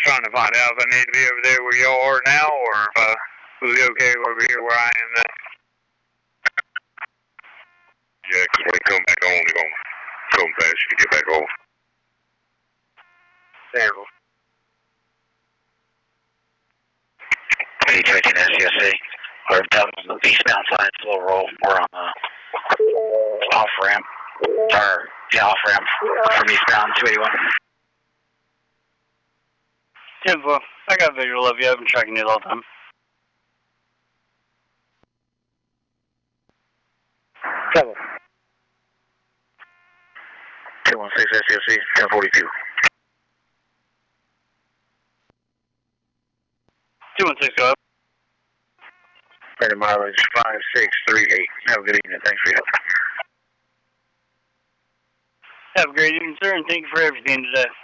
trying to find out if I need to be over there where y'all are now, or if I would be okay over here where I am now. Yeah, because when you come back on, they're going to come fast you to get back off. Terrible. Hey, checking SCSA. We're down on the eastbound side, slow roll. We're on the off ramp. Or, yeah, off ramp from eastbound 281. 10-4. I got visual of you. I've been tracking you the whole time. Trouble. 216 SCSC, 1042. 216, go up. Rated mileage 5638. Have a good evening. Thanks for your help. Have a great evening, sir, and thank you for everything today.